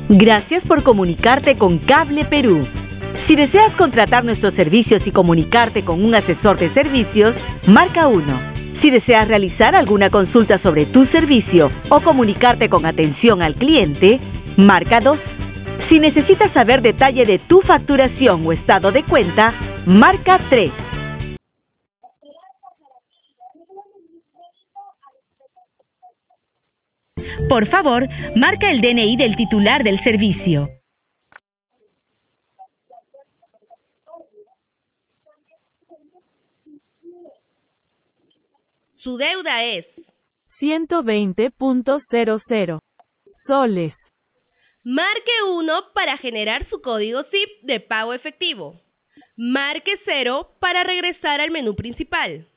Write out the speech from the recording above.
Gracias por comunicarte con Cable Perú. Si deseas contratar nuestros servicios y comunicarte con un asesor de servicios, marca 1. Si deseas realizar alguna consulta sobre tu servicio o comunicarte con atención al cliente, marca 2. Si necesitas saber detalle de tu facturación o estado de cuenta, marca 3. Por favor, marca el DNI del titular del servicio. Su deuda es 120.00 soles. Marque 1 para generar su código SIP de pago efectivo. Marque 0 para regresar al menú principal.